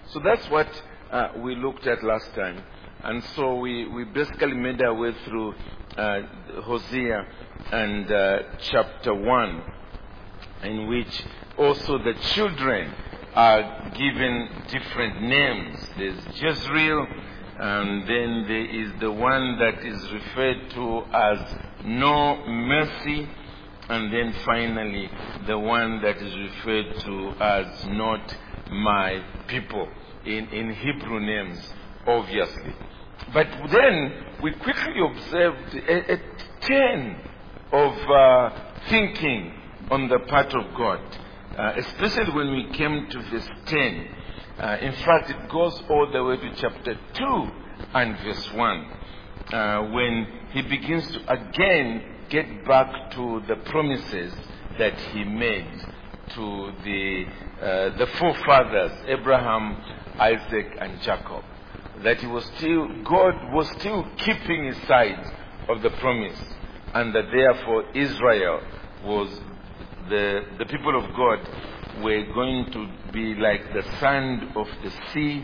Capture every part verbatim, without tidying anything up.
So that's what uh, we looked at last time. And so we, we basically made our way through uh, Hosea and uh, chapter one, in which also the children are given different names. There's Jezreel, and then there is the one that is referred to as No Mercy, and then finally the one that is referred to as Not My People, in, in Hebrew names, obviously. But then we quickly observed a, a ten of uh, thinking on the part of God, uh, especially when we came to verse ten. Uh, in fact, it goes all the way to chapter two and verse one, uh, when he begins to again get back to the promises that he made to the uh, the forefathers, Abraham, Isaac, and Jacob. That he was still, God was still keeping his side of the promise, and that therefore Israel was, the, the people of God were going to be like the sand of the sea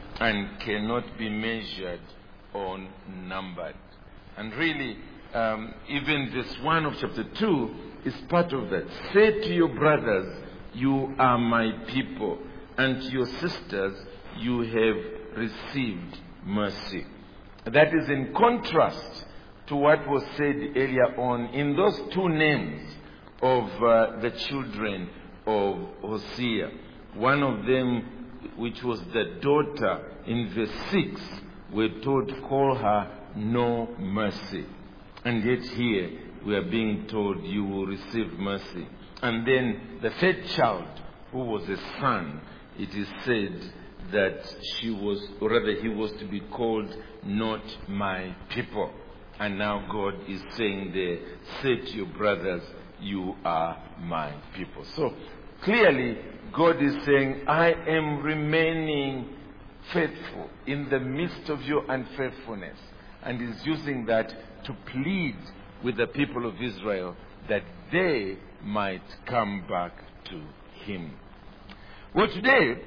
and cannot be measured or numbered. And really, um, even this one of chapter two is part of that. Say to your brothers, you are my people, and to your sisters, you have received mercy. That is in contrast to what was said earlier on in those two names of uh, the children of Hosea. One of them, which was the daughter, in verse six, we're told to call her No Mercy. And yet here we are being told you will receive mercy. And then the third child, who was a son, it is said that she was, or rather he was to be called Not My People. And now God is saying there, say to your brothers, you are my people. So clearly God is saying, I am remaining faithful in the midst of your unfaithfulness. And is using that to plead with the people of Israel that they might come back to him. Well, today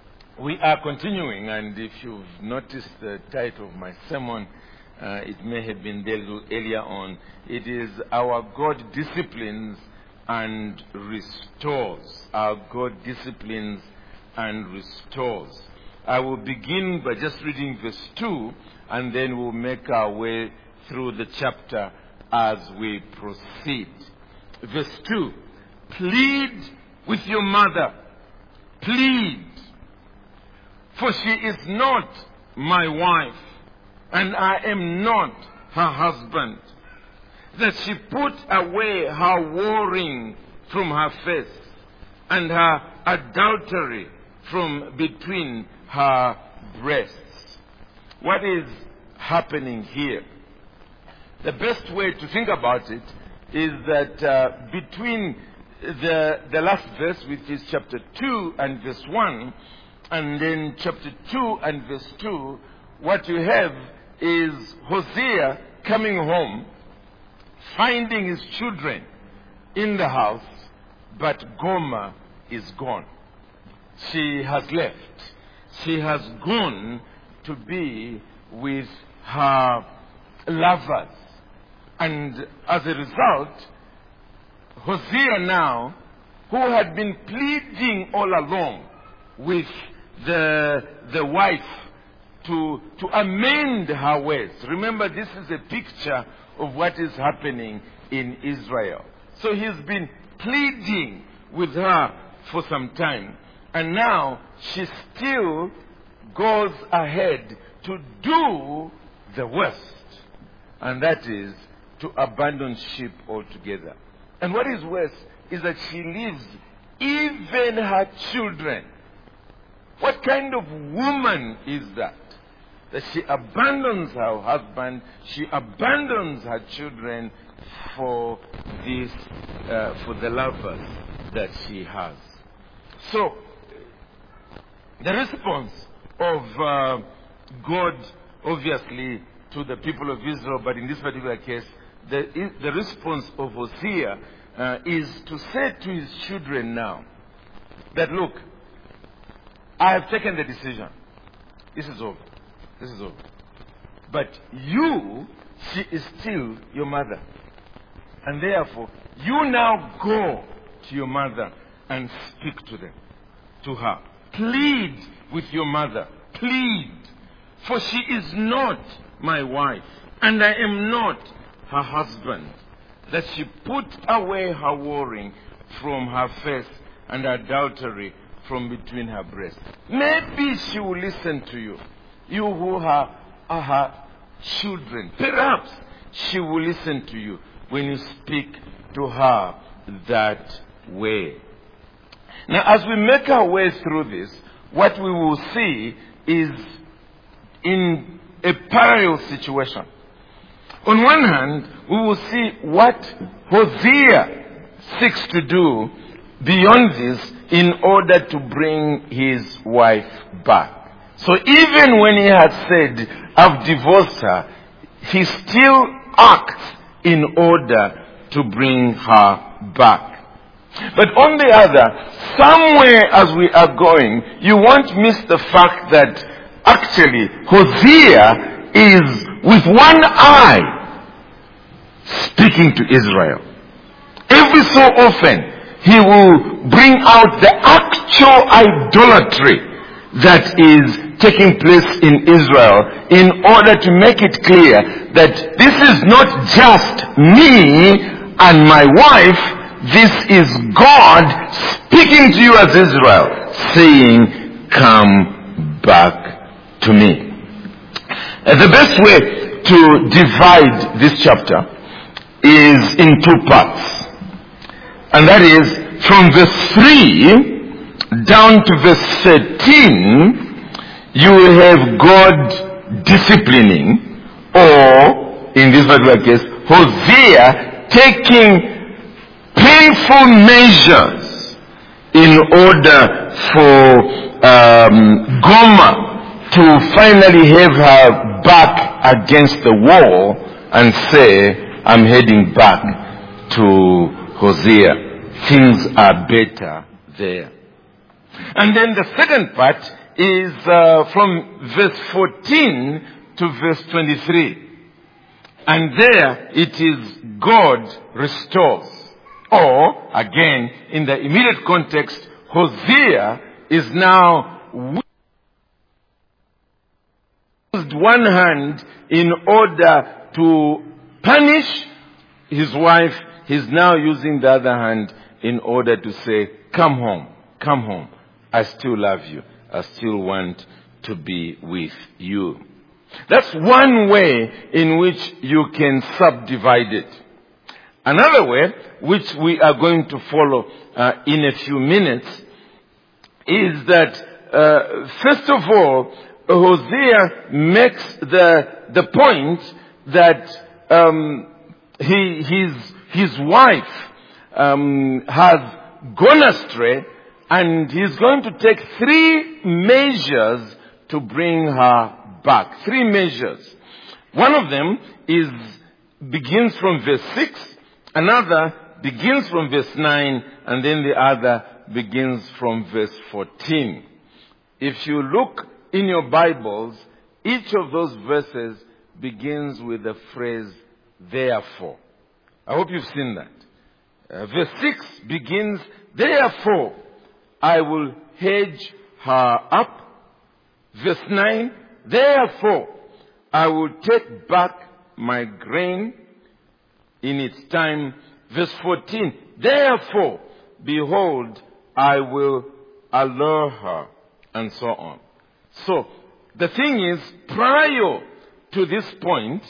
we are continuing, and if you've noticed the title of my sermon, uh, it may have been there a little earlier on. It is Our God Disciplines and Restores. Our God Disciplines and Restores. I will begin by just reading verse two, and then we'll make our way through the chapter as we proceed. Verse two, plead with your mother. Plead. For she is not my wife, and I am not her husband. That she put away her warring from her face, and her adultery from between her breasts. What is happening here? The best way to think about it is that uh, between the, the last verse, which is chapter two and verse one, and then chapter two and verse two, what you have is Hosea coming home, finding his children in the house, but Gomer is gone. She has left. She has gone to be with her lovers. And as a result, Hosea now, who had been pleading all along with the, the wife to, to amend her ways. Remember, this is a picture of what is happening in Israel. So he's been pleading with her for some time. And now she still goes ahead to do the worst. And that is to abandon sheep altogether. And what is worse is that she leaves even her children. What kind of woman is that? That she abandons her husband, she abandons her children for this, uh, for the lovers that she has. So, the response of uh, God, obviously, to the people of Israel, but in this particular case, the, the response of Hosea uh, is to say to his children now that, look, I have taken the decision. This is over. This is over. But you, she is still your mother. And therefore, you now go to your mother and speak to them, to her. Plead with your mother. Plead. For she is not my wife, and I am not her husband. That she put away her warring from her face and adultery from between her breasts. Maybe she will listen to you. You who are, are her children. Perhaps she will listen to you when you speak to her that way. Now, as we make our way through this, what we will see is in a parallel situation. On one hand, we will see what Hosea seeks to do beyond this in order to bring his wife back. So even when he had said, I've divorced her, he still acts in order to bring her back. But on the other, somewhere as we are going, you won't miss the fact that actually Hosea is with one eye speaking to Israel. Every so often, he will bring out the actual idolatry that is taking place in Israel in order to make it clear that this is not just me and my wife, this is God speaking to you as Israel, saying, come back to me. Uh, the best way to divide this chapter is in two parts. And that is from verse three down to verse thirteen, you will have God disciplining, or in this particular case, Hosea taking painful measures in order for um, Gomer to finally have her back against the wall and say, I'm heading back to Hosea. Things are better there. And then the second part is uh, from verse fourteen to verse twenty-three. And there it is God restores. Or, again, in the immediate context, Hosea is now used one hand in order to punish his wife. He's now using the other hand in order to say, come home, come home. I still love you. I still want to be with you. That's one way in which you can subdivide it. Another way, which we are going to follow uh, in a few minutes, is that, uh, first of all, Hosea makes the the point that um, he his his wife um, has gone astray, and he's going to take three measures to bring her back. Three measures. One of them is begins from verse six. Another begins from verse nine, and then the other begins from verse fourteen. If you look in your Bibles, each of those verses begins with the phrase, therefore. I hope you've seen that. Uh, verse six begins, therefore, I will hedge her up. Verse nine, therefore, I will take back my grain in its time. Verse fourteen, therefore, behold, I will allure her, and so on. So, the thing is, prior to this point,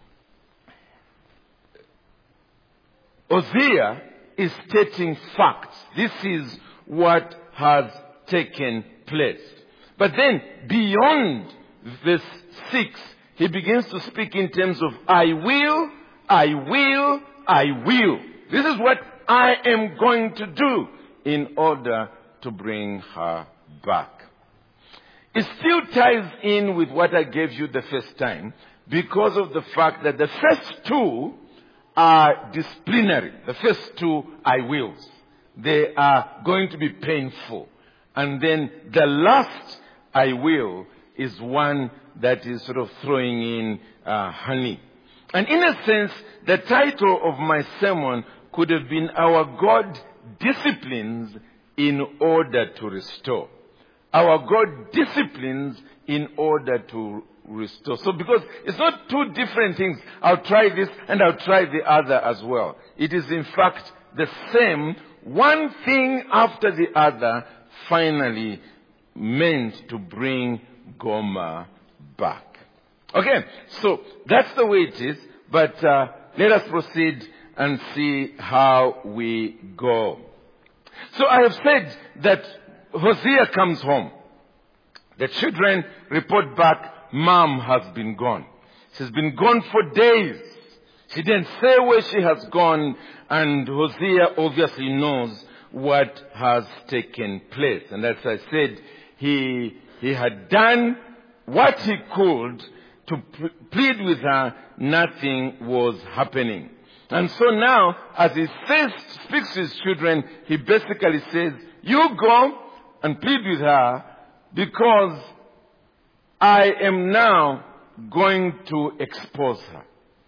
Hosea is stating facts. This is what has taken place. But then, beyond verse six, he begins to speak in terms of, I will, I will, I will. This is what I am going to do in order to bring her back. It still ties in with what I gave you the first time, because of the fact that the first two are disciplinary. The first two I wills. They are going to be painful. And then the last I will is one that is sort of throwing in uh, honey. And in a sense, the title of my sermon could have been Our God Disciplines in Order to Restore. Our God disciplines in order to restore. So because it's not two different things, I'll try this and I'll try the other as well. It is in fact the same, one thing after the other, finally meant to bring Gomer back. Okay, so that's the way it is, but uh, let us proceed and see how we go. So I have said that Hosea comes home. The children report back, Mom has been gone. She's been gone for days. She didn't say where she has gone, and Hosea obviously knows what has taken place. And as I said, he, he had done what he could to plead with her. Nothing was happening. And so now, as he says, speaks to his children, he basically says, you go and plead with her, because I am now going to expose her.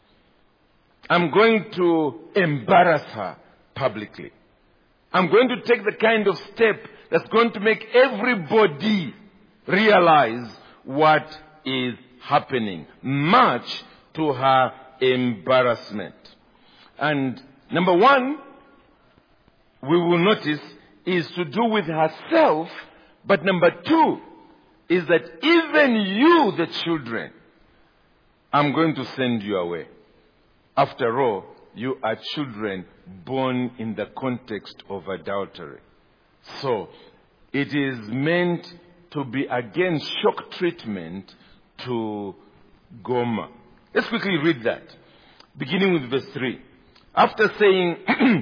I'm going to embarrass her publicly. I'm going to take the kind of step that's going to make everybody realize what is happening, much to her embarrassment. And number one, we will notice, is to do with herself. But number two is that even you, the children, I'm going to send you away. After all, you are children born in the context of adultery. So, it is meant to be, again, shock treatment to Gomer. Let's quickly read that. Beginning with verse three. After saying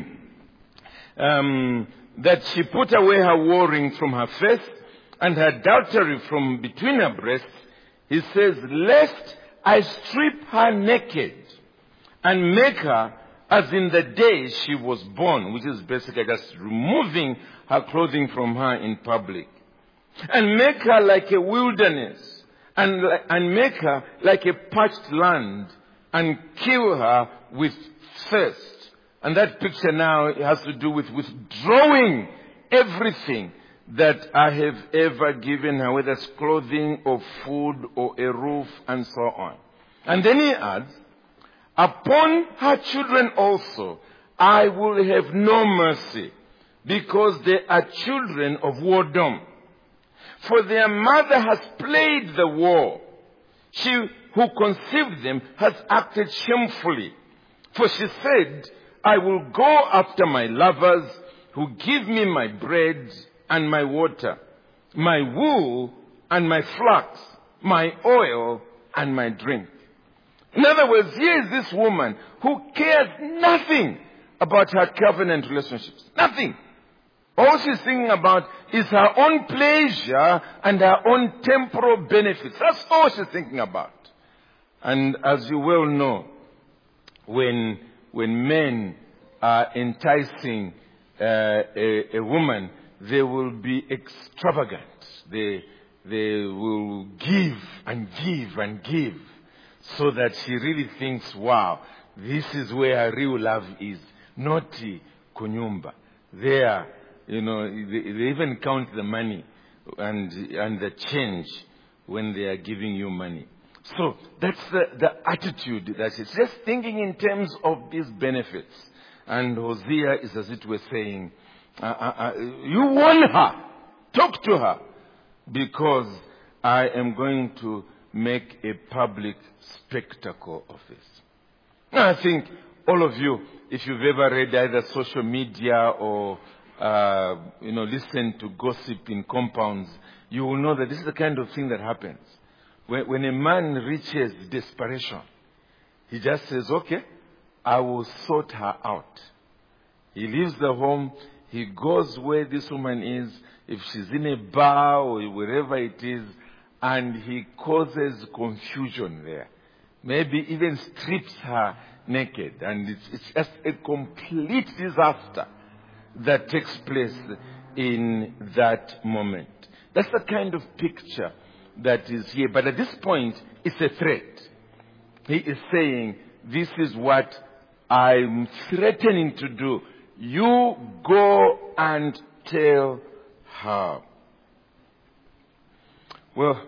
um, that she put away her whoring from her face and her adultery from between her breasts, he says, lest I strip her naked and make her as in the day she was born, which is basically just removing her clothing from her in public, and make her like a wilderness, and, and make her like a parched land, and kill her with thirst. And that picture now has to do with withdrawing everything that I have ever given her, whether it's clothing or food or a roof and so on. And then he adds, upon her children also I will have no mercy, because they are children of whoredom. For their mother has played the war. She who conceived them has acted shamefully. For she said, I will go after my lovers who give me my bread and my water, my wool and my flax, my oil and my drink. In other words, here is this woman who cares nothing about her covenant relationships. Nothing. All she's thinking about is her own pleasure and her own temporal benefits. That's all she's thinking about. And as you well know, when when men are enticing uh, a, a woman, they will be extravagant. They they will give and give and give, so that she really thinks, wow, this is where her real love is. Naughty kunyumba. There, you know, they, they even count the money and and the change when they are giving you money. So that's the, the attitude that she's just thinking in terms of these benefits. And Hosea is, as it were, saying, uh, uh, uh, you warn her, talk to her, because I am going to make a public spectacle of this. Now, I think all of you, if you've ever read either social media or uh, you know, listened to gossip in compounds, you will know that this is the kind of thing that happens. When, when a man reaches desperation, he just says, okay, I will sort her out. He leaves the home, he goes where this woman is, if she's in a bar or wherever it is, and he causes confusion there. Maybe even strips her naked. And it's, it's just a complete disaster that takes place in that moment. That's the kind of picture that is here. But at this point, it's a threat. He is saying, this is what I'm threatening to do. You go and tell her. Well,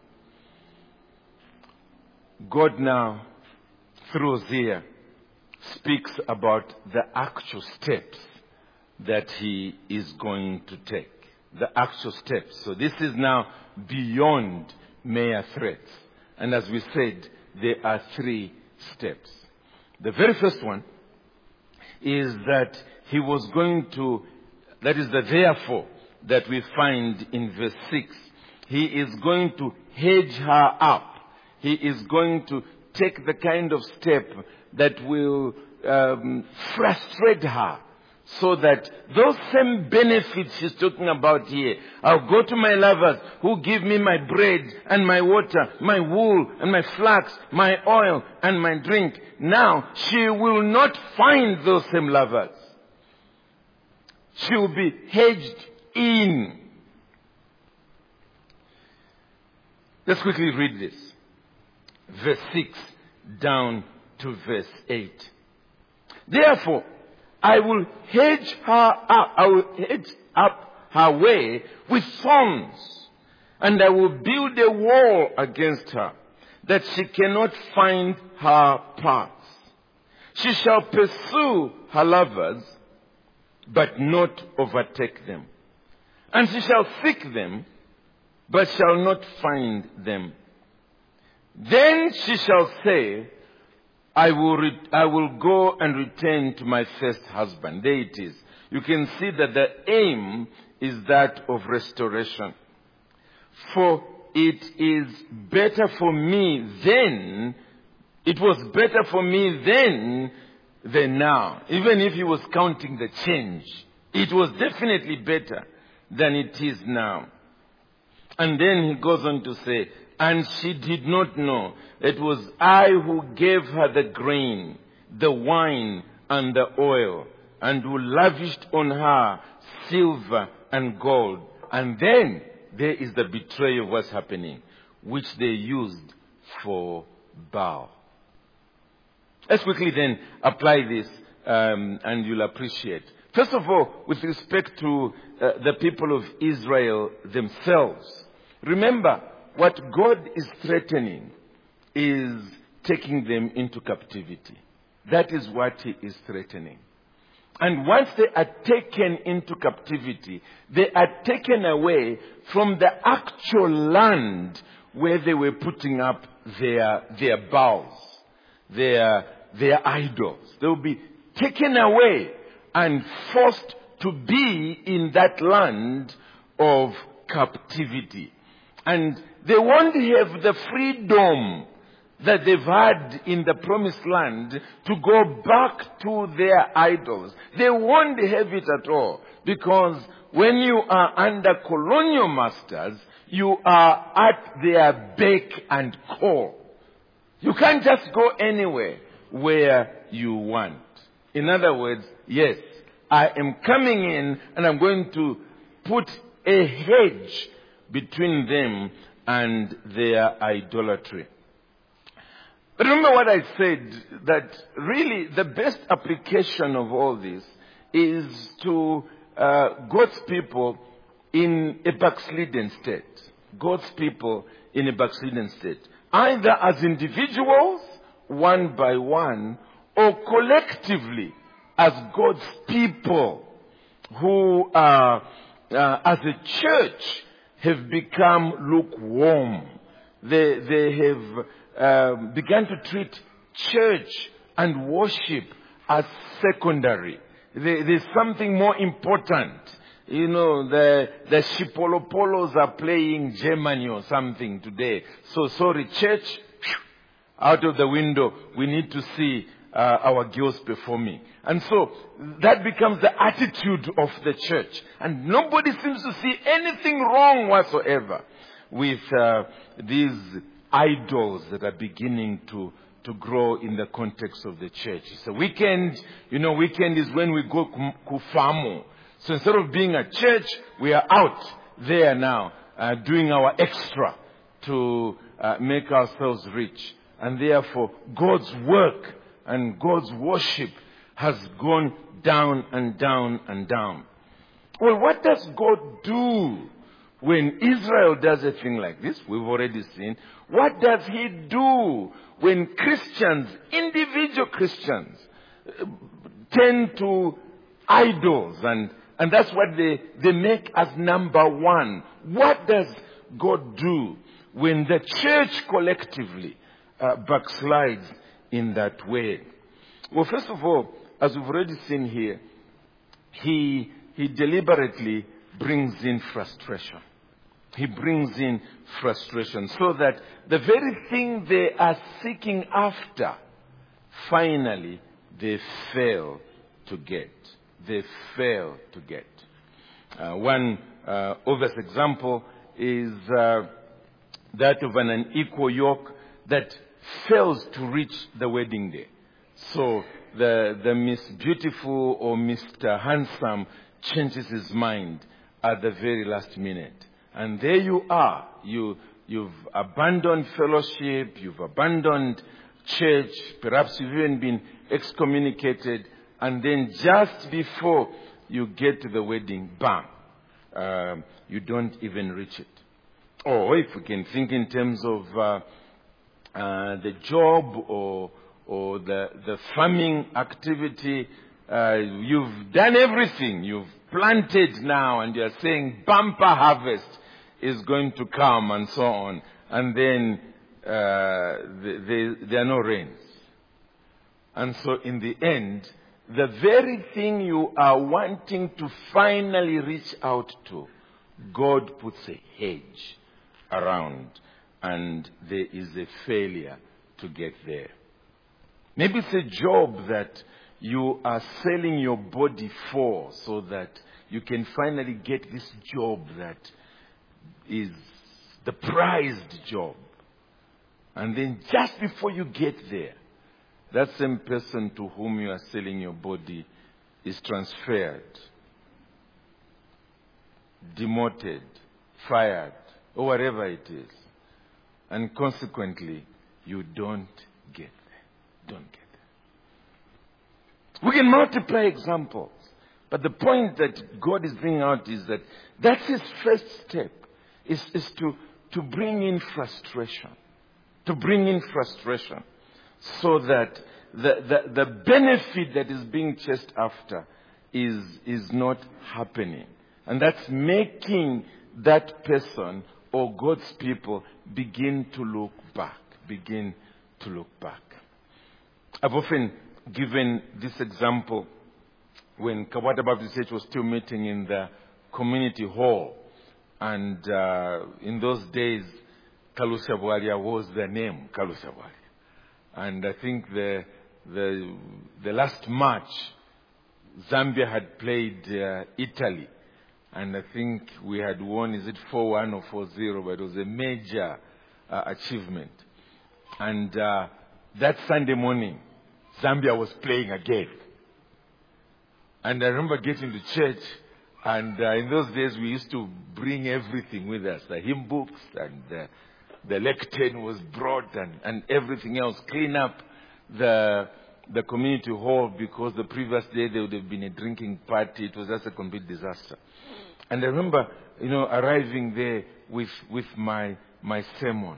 God now, through Hosea, speaks about the actual steps that he is going to take. The actual steps. So this is now beyond mere threats. And as we said, there are three steps. The very first one is that he was going to, that is the therefore that we find in verse six. He is going to hedge her up. He is going to take the kind of step that will um, frustrate her, so that those same benefits she's talking about here, I'll go to my lovers who give me my bread and my water, my wool and my flax, my oil and my drink. Now she will not find those same lovers. She will be hedged in. Let's quickly read this. Verse six down to verse eight. Therefore, I will hedge her up, I will hedge up her way with thorns, and I will build a wall against her, that she cannot find her paths. She shall pursue her lovers, but not overtake them. And she shall seek them, but shall not find them. Then she shall say, I will, re- I will go and return to my first husband. There it is. You can see that the aim is that of restoration. For it is better for me then, it was better for me then than now. Even if he was counting the change, it was definitely better than it is now. And then he goes on to say, and she did not know it was I who gave her the grain, the wine, and the oil, and who lavished on her silver and gold. And then there is the betrayal of what's happening, which they used for Baal. Let's quickly then apply this, um, and you'll appreciate. First of all, with respect to uh, the people of Israel themselves, remember, what God is threatening is taking them into captivity. That is what He is threatening. And once they are taken into captivity, they are taken away from the actual land where they were putting up their, their Baals, their, their idols. They will be taken away and forced to be in that land of captivity. And they won't have the freedom that they've had in the promised land to go back to their idols. They won't have it at all. Because when you are under colonial masters, you are at their beck and call. You can't just go anywhere where you want. In other words, yes, I am coming in and I'm going to put a hedge between them and their idolatry. Remember what I said, that really the best application of all this is to uh, God's people in a backslidden state. God's people in a backslidden state. Either as individuals, one by one, or collectively as God's people who are, uh, as a church, have become lukewarm. They, they have uh, begun to treat church and worship as secondary. There, there's something more important. You know, the, the Shipolopolos are playing Germany or something today. So sorry, church, whew, out of the window, we need to see uh, our girls performing. And so that becomes the attitude of the church. And nobody seems to see anything wrong whatsoever with uh, these idols that are beginning to, to grow in the context of the church. It's a weekend, you know, weekend is when we go kufamu. So instead of being a church, we are out there now, uh, doing our extra to uh, make ourselves rich. And therefore, God's work and God's worship has gone down and down and down. Well, what does God do when Israel does a thing like this? We've already seen. What does He do when Christians, individual Christians, tend to idols and, and that's what they, they make as number one? What does God do when the church collectively uh, backslides in that way? Well, first of all, as we've already seen here, He, he deliberately brings in frustration. He brings in frustration so that the very thing they are seeking after, finally, they fail to get. They fail to get. Uh, one uh, obvious example is uh, that of an unequal yoke that fails to reach the wedding day. So the, the Miss Beautiful or Mister Handsome changes his mind at the very last minute. And there you are. You, you've abandoned fellowship. You've abandoned church. Perhaps you've even been excommunicated. And then just before you get to the wedding, bam, um, you don't even reach it. Or if we can think in terms of uh, uh, the job or or the, the farming activity, uh, you've done everything. You've planted now and you're saying bumper harvest is going to come and so on. And then uh, the, the, there are no rains. And so in the end, the very thing you are wanting to finally reach out to, God puts a hedge around and there is a failure to get there. Maybe it's a job that you are selling your body for so that you can finally get this job that is the prized job. And then just before you get there, that same person to whom you are selling your body is transferred, demoted, fired, or whatever it is. And consequently, you don't get there. Don't get there. We can multiply examples. But the point that God is bringing out is that that's His first step, is, is to, to bring in frustration. To bring in frustration. So that the, the, the benefit that is being chased after is, is not happening. And that's making that person or God's people begin to look back. Begin to look back. I've often given this example when Kawata Baptist Church was still meeting in the community hall. And uh, in those days, Kalushabwalia was the name, Kalushabwalia. And I think the, the, the last match, Zambia had played uh, Italy. And I think we had won, is it four one or four zero, but it was a major uh, achievement. And uh, that Sunday morning, Zambia was playing again. And I remember getting to church, and uh, in those days we used to bring everything with us, the hymn books, and uh, the lectern was brought, and, and everything else, clean up the the community hall, because the previous day there would have been a drinking party. It was just a complete disaster. And I remember, you know, arriving there with with my my sermon.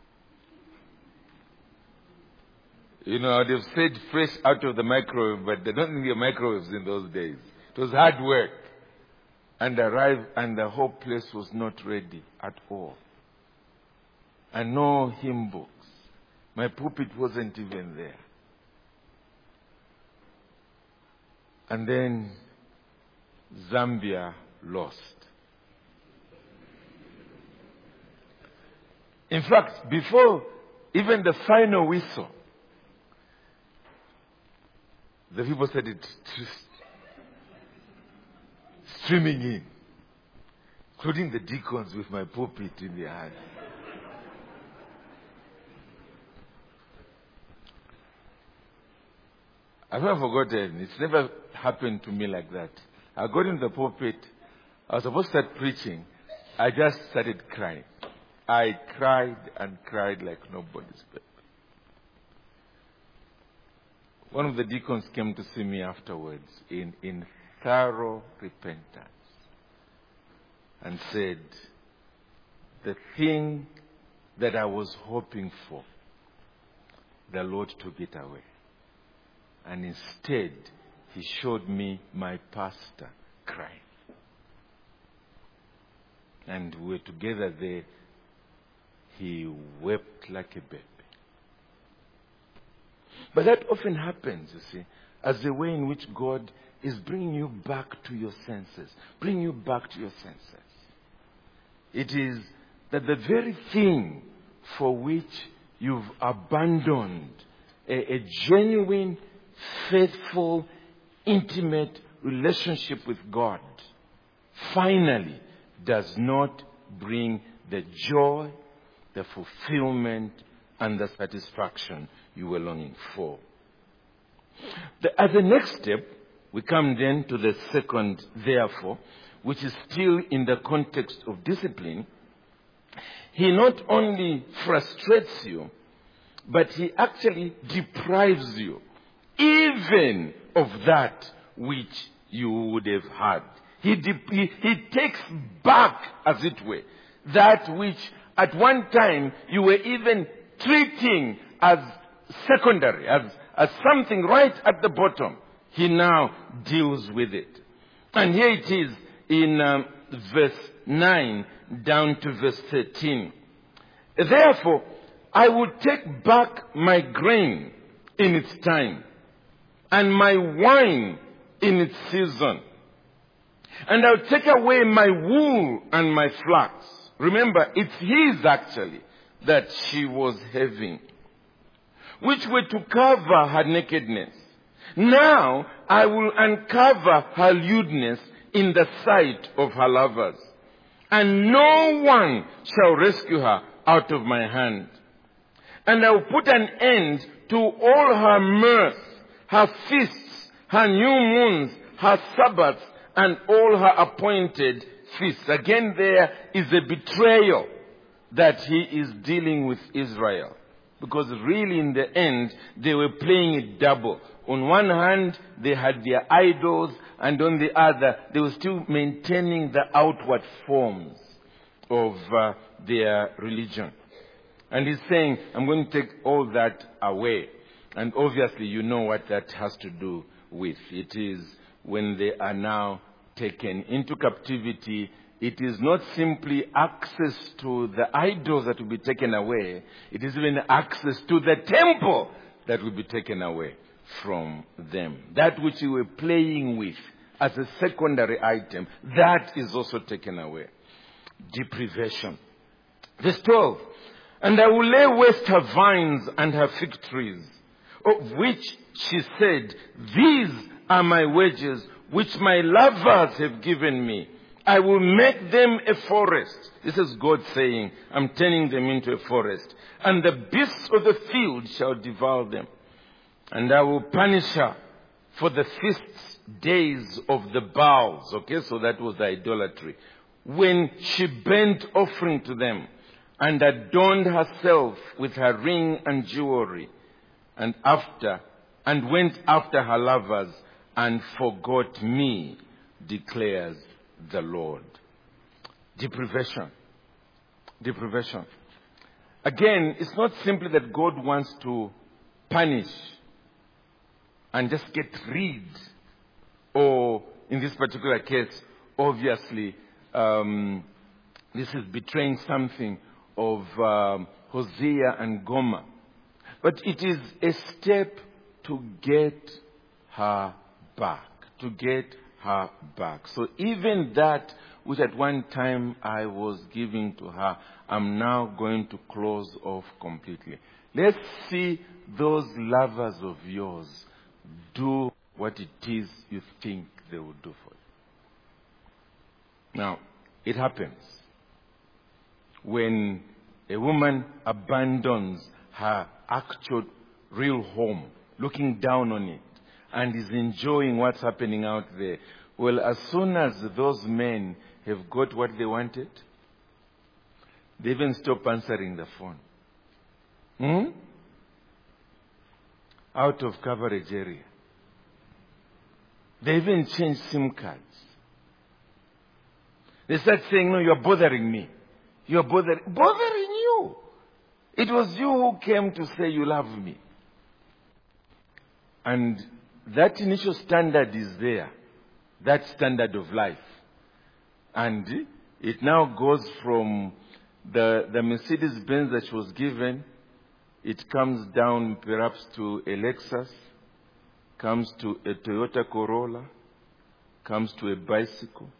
You know, I'd have said fresh out of the microwave, but I don't think there were microwaves in those days. It was hard work. And I arrived, and the whole place was not ready at all. And no hymn books. My pulpit wasn't even there. And then Zambia lost. In fact, before even the final whistle, the people started streaming in, including the deacons with my pulpit in their hand. I've never forgotten. It's never happened to me like that. I got in the pulpit. I was supposed to start preaching. I just started crying. I cried and cried like nobody's business. One of the deacons came to see me afterwards in, in thorough repentance and said, the thing that I was hoping for, the Lord took it away. And instead, he showed me my pastor crying. And we were together there. He wept like a baby. But that often happens, you see, as the way in which God is bringing you back to your senses. Bringing you back to your senses. It is that the very thing for which you've abandoned a, a genuine, faithful, intimate relationship with God finally does not bring the joy, the fulfillment, and the satisfaction you were longing for. The, as a next step, we come then to the second therefore, which is still in the context of discipline. He not only frustrates you, but he actually deprives you even of that which you would have had. He, de- he, he takes back, as it were, that which at one time you were even treating as secondary, as, as something right at the bottom. He now deals with it. And here it is in um, verse nine down to verse thirteen. Therefore, I will take back my grain in its time, and my wine in its season. And I'll take away my wool and my flax. Remember, it's his actually that she was having, which were to cover her nakedness. Now I will uncover her lewdness in the sight of her lovers, and no one shall rescue her out of my hand. And I will put an end to all her mirth, her feasts, her new moons, her Sabbaths, and all her appointed feasts. Again, there is a betrayal that he is dealing with Israel. Because really in the end, they were playing it double. On one hand, they had their idols, and on the other, they were still maintaining the outward forms of uh, their religion. And he's saying, I'm going to take all that away. And obviously, you know what that has to do with. It is when they are now taken into captivity, it is not simply access to the idols that will be taken away. It is even access to the temple that will be taken away from them. That which you were playing with as a secondary item, that is also taken away. Deprivation. Verse twelve. And I will lay waste her vines and her fig trees, of which she said, these are my wages, which my lovers have given me. I will make them a forest. This is God saying, I'm turning them into a forest. And the beasts of the field shall devour them. And I will punish her for the feast days of the Baals. Okay, so that was the idolatry. When she burnt offering to them and adorned herself with her ring and jewelry, and after, and went after her lovers and forgot me, declares the Lord. Deprivation. Deprivation. Again, it's not simply that God wants to punish and just get rid, or in this particular case, obviously, um, this is betraying something of um, Hosea and Gomer. But it is a step to get her back, to get her back. So even that which at one time I was giving to her, I'm now going to close off completely. Let's see those lovers of yours do what it is you think they will do for you. Now, it happens when a woman abandons her actual real home, looking down on it, and is enjoying what's happening out there, Well, as soon as those men have got what they wanted, they even stop answering the phone. Hmm? Out of coverage area. They even change SIM cards. They start saying, no, you're bothering me. You're bothering, bothering you. It was you who came to say you love me. And that initial standard is there. That standard of life. And it now goes from the, the Mercedes-Benz that was given, it comes down perhaps to a Lexus, comes to a Toyota Corolla, comes to a bicycle,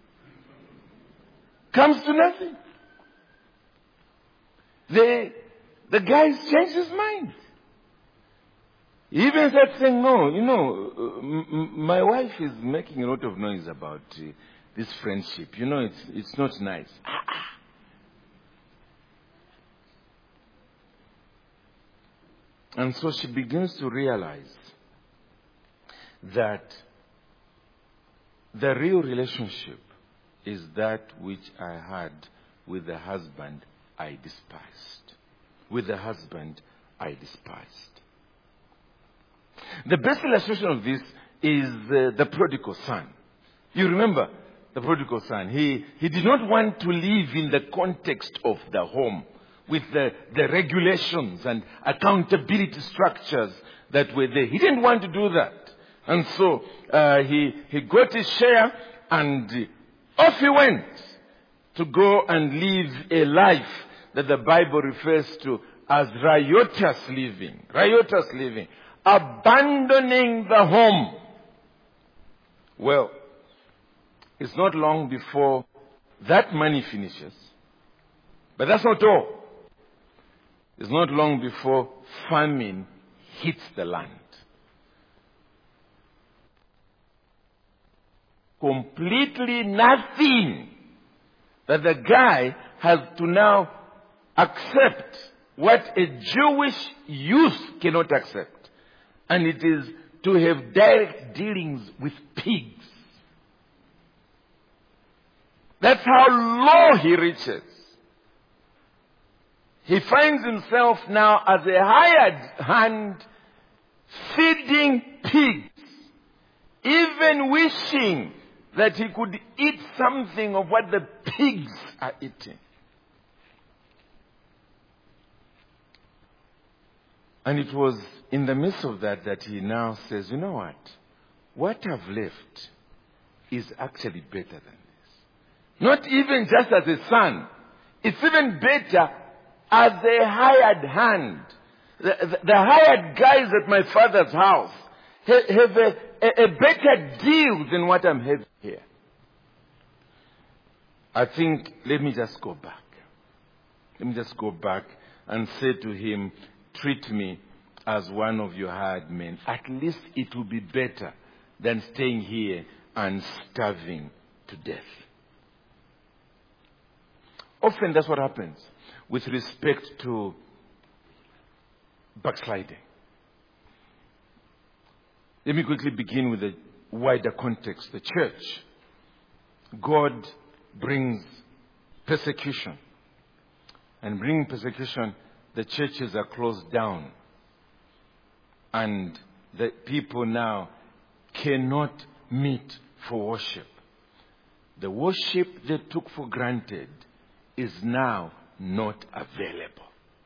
comes to nothing. The, the guy changed his mind. He even said saying, no, you know, uh, m- m- my wife is making a lot of noise about uh, this friendship. You know, it's, it's not nice. And so she begins to realize that the real relationship is that which I had with the husband I despised. With the husband I despised. The best illustration of this is uh, the prodigal son. You remember the prodigal son. He, he did not want to live in the context of the home with the, the regulations and accountability structures that were there. He didn't want to do that. And so uh, he, he got his share and off he went to go and live a life that the Bible refers to as riotous living. Riotous living. Abandoning the home. Well, it's not long before that money finishes. But that's not all. It's not long before famine hits the land. Completely nothing that the guy has to now accept what a Jewish youth cannot accept. And it is to have direct dealings with pigs. That's how low he reaches. He finds himself now as a hired hand feeding pigs, even wishing that he could eat something of what the pigs are eating. And it was in the midst of that that he now says, you know what? What I've left is actually better than this. Not even just as a son. It's even better as a hired hand. The, the, the hired guys at my father's house have, have a, a, a better deal than what I'm having here. I think, let me just go back. Let me just go back and say to him, treat me as one of your hired men. At least it will be better than staying here and starving to death. Often that's what happens with respect to backsliding. Let me quickly begin with a wider context. The church. God brings persecution. And bringing persecution, the churches are closed down. And the people now cannot meet for worship. The worship they took for granted is now not available.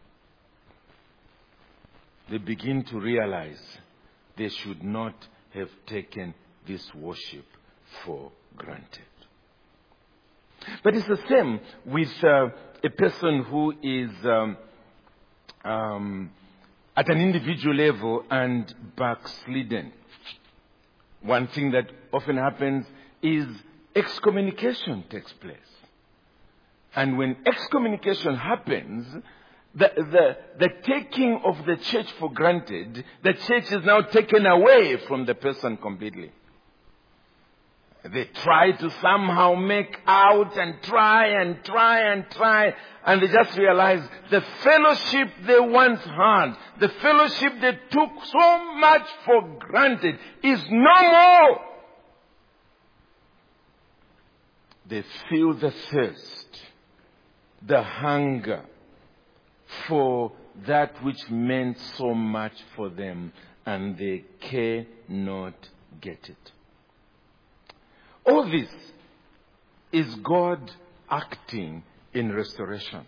They begin to realize they should not have taken this worship for granted. But it's the same with uh, a person who is um, um, at an individual level and backslidden. One thing that often happens is excommunication takes place. And when excommunication happens, the, the, the taking of the church for granted, the church is now taken away from the person completely. They try to somehow make out and try and try and try, and they just realize the fellowship they once had, the fellowship they took so much for granted, is no more. they feel the thirst, the hunger for that which meant so much for them, and they cannot get it. All this is God acting in restoration.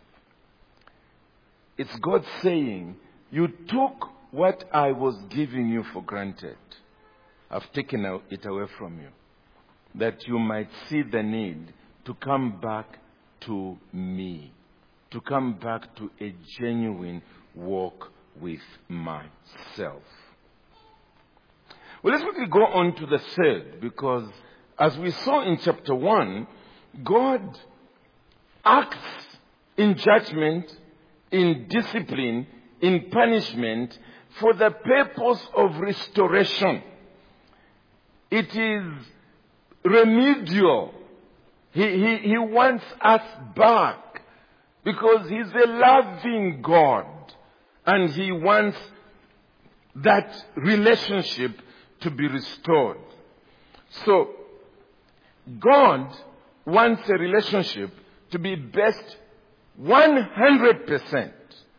It's God saying, you took what I was giving you for granted. I've taken it away from you, that you might see the need to come back to me, to come back to a genuine walk with myself. Well, let's quickly go on to the third, because as we saw in chapter one, God acts in judgment, in discipline, in punishment for the purpose of restoration. It is remedial. He, he, he wants us back because He's a loving God and He wants that relationship to be restored. So, God wants a relationship to be based one hundred percent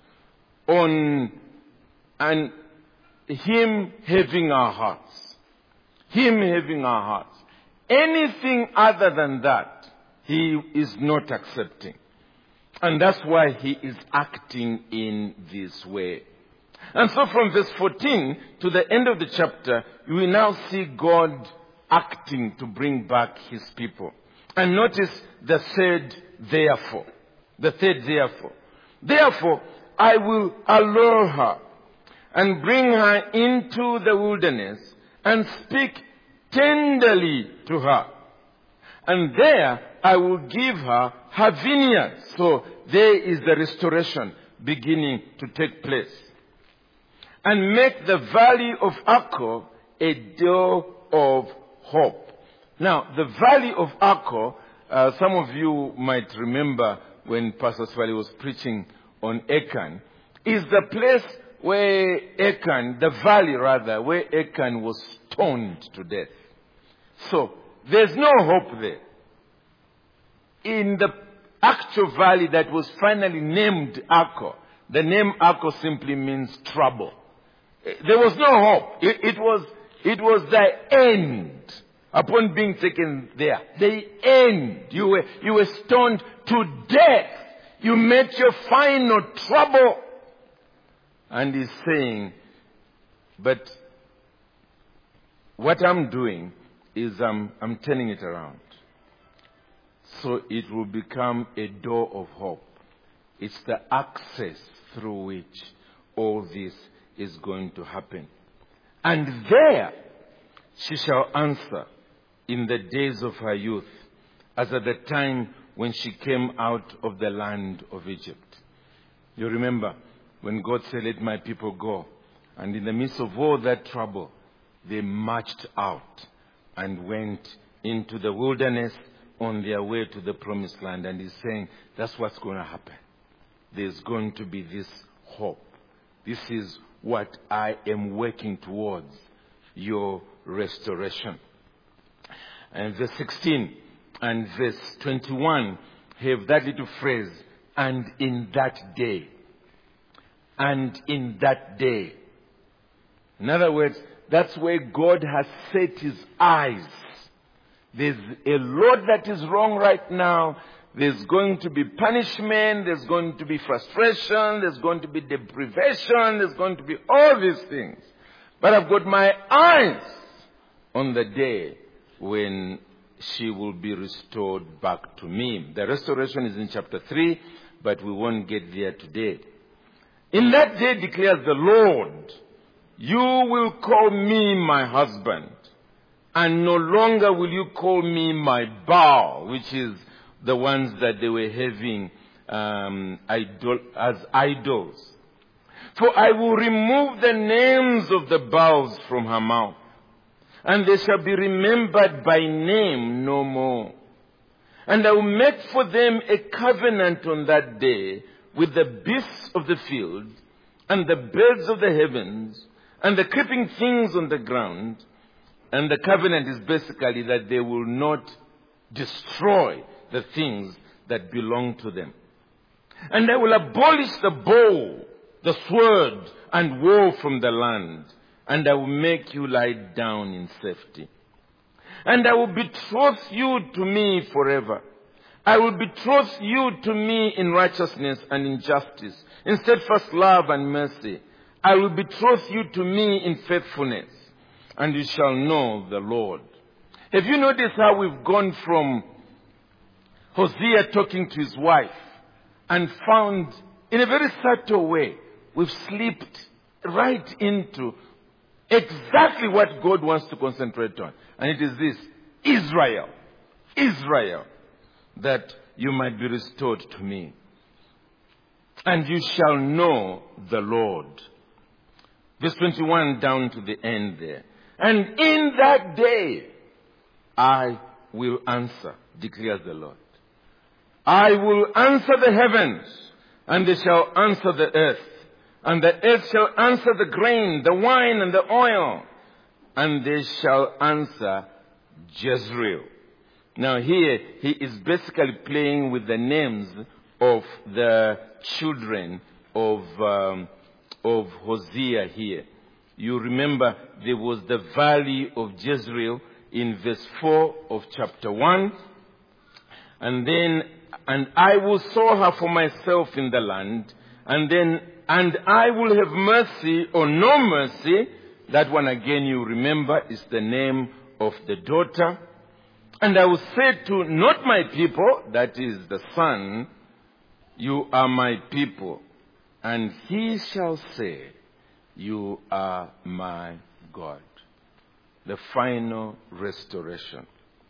on and Him having our hearts. Him having our hearts. Anything other than that, He is not accepting. And that's why He is acting in this way. And so from verse fourteen to the end of the chapter, we now see God acting to bring back His people. And notice the third therefore. The third therefore. Therefore, I will allure her and bring her into the wilderness and speak tenderly to her. And there I will give her her vineyard. So there is the restoration beginning to take place. And make the valley of Achor a door of hope. Now, the valley of Achor, uh, some of you might remember when Pastor Swali was preaching on Achan, is the place where Achan, the valley rather, where Achan was stoned to death. So, there's no hope there. In the actual valley that was finally named Achor, the name Achor simply means trouble. There was no hope. It, it was, it was the end. Upon being taken there, the end. You were, you were stoned to death. You met your final trouble. And He's saying, but what I'm doing is I'm, I'm turning it around. So it will become a door of hope. It's the access through which all this is going to happen. And there she shall answer in the days of her youth, as at the time when she came out of the land of Egypt. You remember when God said, let my people go. And in the midst of all that trouble, they marched out and went into the wilderness on their way to the promised land. And He's saying, that's what's going to happen. There's going to be this hope. This is what I am working towards, your restoration. And verse sixteen and verse twenty-one have that little phrase, and in that day. And in that day. In other words, that's where God has set His eyes. There's a lot that is wrong right now. There's going to be punishment. There's going to be frustration. There's going to be deprivation. There's going to be all these things. But I've got my eyes on the day when she will be restored back to me. The restoration is in chapter three, but we won't get there today. In that day declares the Lord, you will call me my husband, and no longer will you call me my Baal, which is the ones that they were having um, idol, as idols. For I will remove the names of the Baals from her mouth, and they shall be remembered by name no more. And I will make for them a covenant on that day with the beasts of the field, and the birds of the heavens, and the creeping things on the ground. And the covenant is basically that they will not destroy the things that belong to them. And I will abolish the bow, the sword, and war from the land, and I will make you lie down in safety. And I will betroth you to me forever. I will betroth you to me in righteousness and in justice, in steadfast love and mercy. I will betroth you to me in faithfulness, and you shall know the Lord. Have you noticed how we've gone from Hosea talking to his wife and found, in a very subtle way, we've slipped right into exactly what God wants to concentrate on. And it is this: Israel, Israel, that you might be restored to me. And you shall know the Lord. Verse twenty-one down to the end there. And in that day I will answer, declares the Lord. I will answer the heavens, and they shall answer the earth. And the earth shall answer the grain, the wine, and the oil. And they shall answer Jezreel. Now here, he is basically playing with the names of the children of, um, of Hosea here. You remember there was the valley of Jezreel in verse four of chapter one. And then, and I will sow her for myself in the land. And then, and I will have mercy or no mercy. That one again, you remember, is the name of the daughter. And I will say to not my people, that is the son, you are my people. And he shall say, you are my God. The final restoration.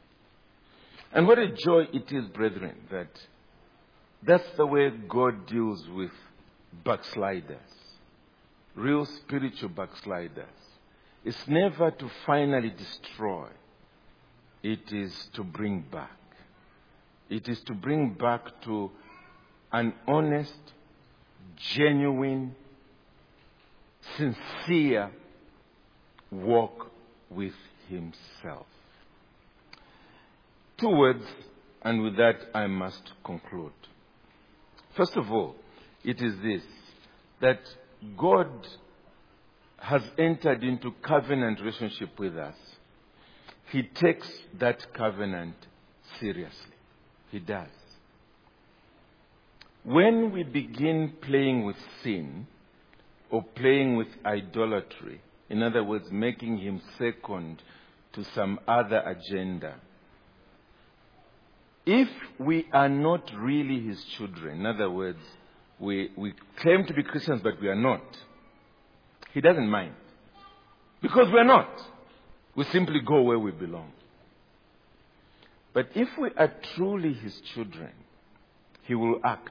And what a joy it is, brethren, that that's the way God deals with backsliders. Real spiritual backsliders. It's never to finally destroy. It is to bring back. It is to bring back to an honest, genuine, sincere walk with himself. Two words, and with that I must conclude. First of all, it is this, that God has entered into covenant relationship with us. He takes that covenant seriously. He does. When we begin playing with sin or playing with idolatry, in other words, making him second to some other agenda, if we are not really his children, in other words, we, we claim to be Christians but we are not, he doesn't mind. Because we are not. We simply go where we belong. But if we are truly his children, he will act.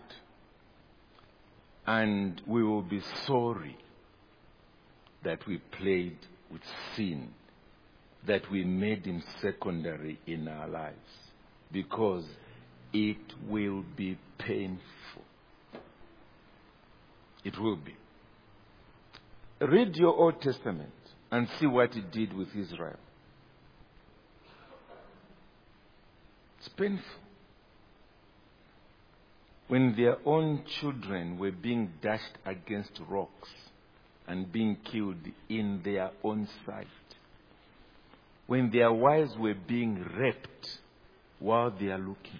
And we will be sorry that we played with sin, that we made him secondary in our lives. Because it will be painful. It will be. Read your Old Testament and see what he did with Israel. It's painful. When their own children were being dashed against rocks and being killed in their own sight. When their wives were being raped while they are looking.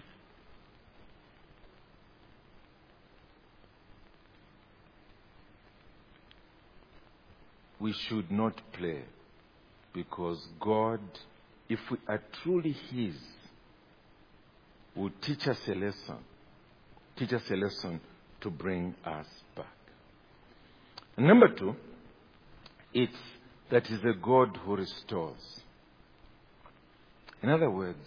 We should not play, because God, if we are truly his, will teach us a lesson. Teach us a lesson to bring us back. And number two, it's that he's a God who restores. In other words,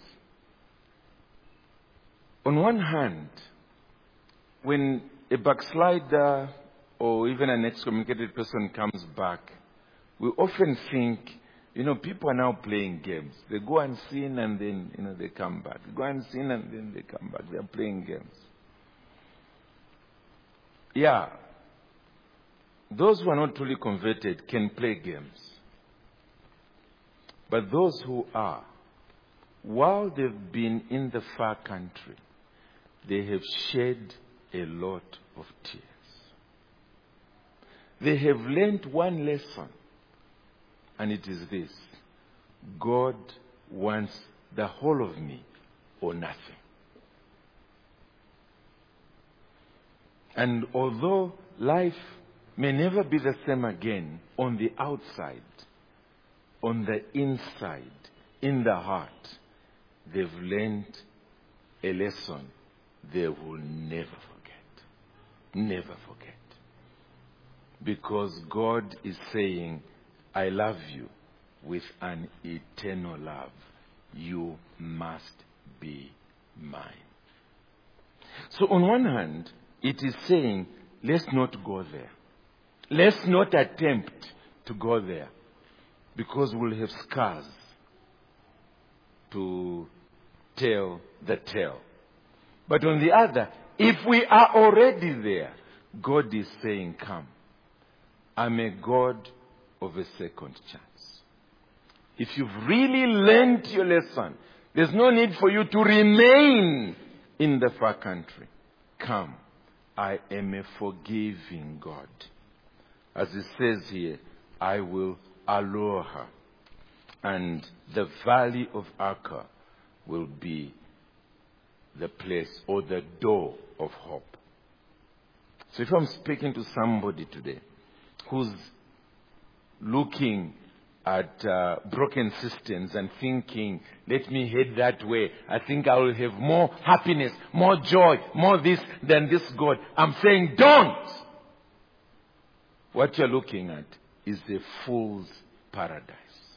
on one hand, when a backslider or even an excommunicated person comes back, we often think, you know, people are now playing games. They go and sin and then, you know, they come back. They go and sin and then they come back. They are playing games. Yeah. Those who are not truly converted can play games. But those who are, while they've been in the far country, they have shed a lot of tears. They have learned one lesson, and it is this: God wants the whole of me or nothing. And although life may never be the same again on the outside, on the inside, in the heart, they've learned a lesson they will never forget. Never forget. Because God is saying, I love you with an eternal love. You must be mine. So on one hand, it is saying, let's not go there. Let's not attempt to go there, because we'll have scars to tell the tale. But on the other, if we are already there, God is saying, come. I'm a God of a second chance. If you've really learned your lesson, there's no need for you to remain in the far country. Come. I am a forgiving God. As it says here, I will allure her. And the valley of Acre will be the place or the door of hope. So if I'm speaking to somebody today who's looking at uh, broken systems and thinking, let me head that way, I think I will have more happiness, more joy, more this than this God, I'm saying don't! What you're looking at is a fool's paradise.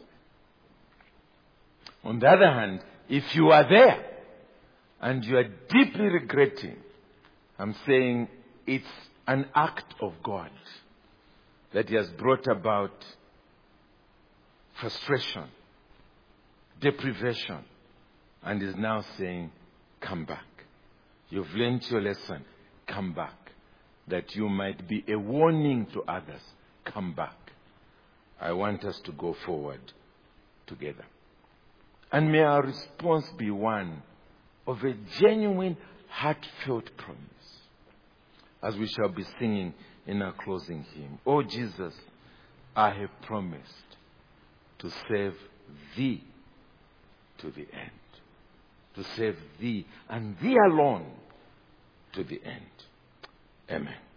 On the other hand, if you are there and you are deeply regretting, I'm saying it's an act of God that He has brought about frustration, deprivation, and is now saying, come back. You've learned your lesson. Come back. That you might be a warning to others. Come back. I want us to go forward together. And may our response be one of a genuine, heartfelt promise, as we shall be singing in our closing hymn. Oh Jesus, I have promised to serve Thee to the end. To serve Thee and Thee alone to the end. Amen.